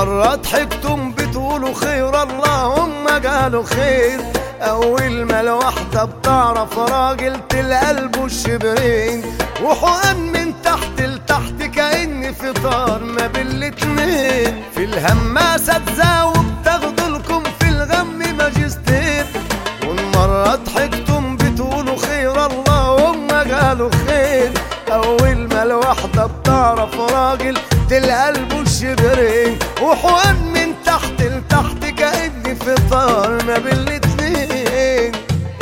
مرة ضحكتم بتقولوا خير اللهم قالوا خير. أول ما الواحدة بتعرف راجل تلقى قلبه الشبرين، وحقن من تحت لتحت كأن في طار ما بين الاتنين. في الهماسة تزاوب تاخدولكم في الغم ماجستير. والمرة ضحكتم بتقولوا خير اللهم قالوا خير. أول ما الواحدة بتعرف راجل تلقى قلبه الشبرين، وحقن من تحت لتحت كأن في طار ما بين الاتنين.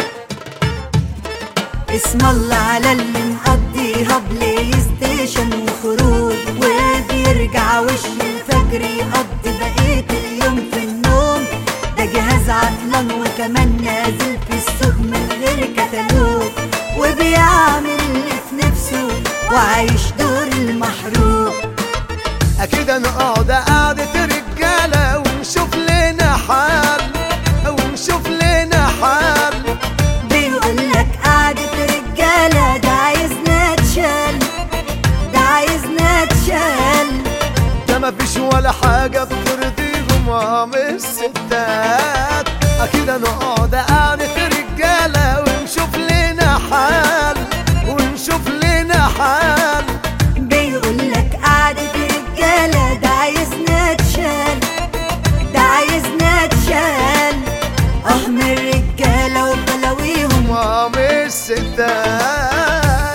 اسم الله على اللي مقضيها بلاي ستيشن وخروج، وبيرجع وش الفجر يقضي بقية اليوم في النوم. ده جهاز عطلان وكمان نازل في السوق من غير كتالوج، وبيعمل اللي في نفسه وعايش دور المحروق. أكيد نقعد قعدة رجالة ونشوف لنا حال، ونشوف لنا حال. بيقولك قعدة رجالة ده عايزنا نتشال، ده عايزنا نتشال. ده مفيش ولا حاجة بترضيهم عم الستات. أكيد نقعد قعدة رجالة ونشوف لنا حال، ونشوف لنا حال. بيقولك قعدة رجالة ده عايزنا نتشال، ده عايزنا نتشال. من الرجالة وبلاويهم عم الستات.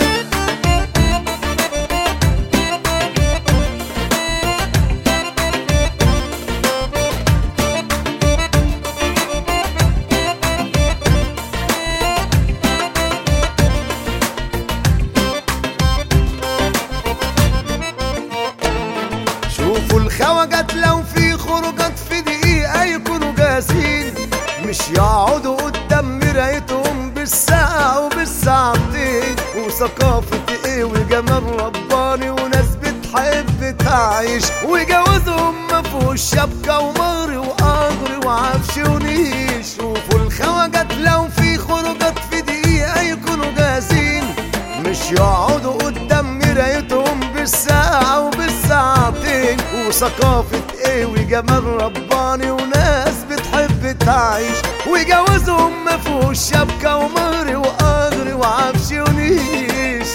شوفوا الخواجات لو في خروجات في دقيقة يكونوا جاهزين، مش يقعدوا قدام مرايتهم بالساعة وبالساعتين. وثقافة ايه وجمال رباني وناس بتحب تعيش، وجوازهم مفهوش شبكة ومهر وقدر وعفش ونيش. شوفوا الخواجات لو في خروجات في دقيقة يكونوا جاهزين، مش يقعدوا قدام مرايتهم بالساعة وبالساعتين. وثقافة ايه وجمال رباني وناس بتحب تعيش، وجوازهم مفهوش شبكة ومهر وقدر وعفش ونيش.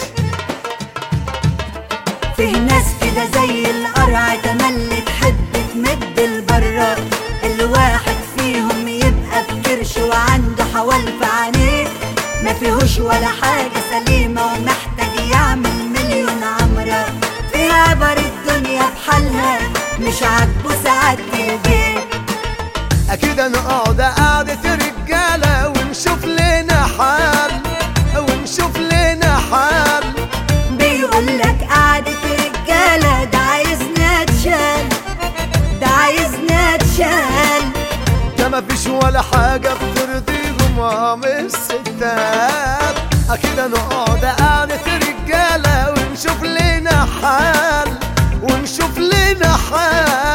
فيه ناس كده زي القرع تملي تحب تمد البرة. الواحد فيهم يبقى بكرش وعنده حوال في عينيه، ما فيهوش ولا حاجة سليمة ومحتاج يعمل مليون عمرة. فيها بر الدنيا بحالها مش عاجبه ساعات البيت. أكيد نقعد قعدة رجالة ونشوف لنا حال، ونشوف لنا حال. بيقولك قعدة رجالة ده عايزنا نتشال، ده عايزنا نتشال. ده مفيش ولا حاجة بترضيهم عم الستات. أكيد نقعد قعدة رجالة ونشوف لنا حال، ونشوف لنا حال.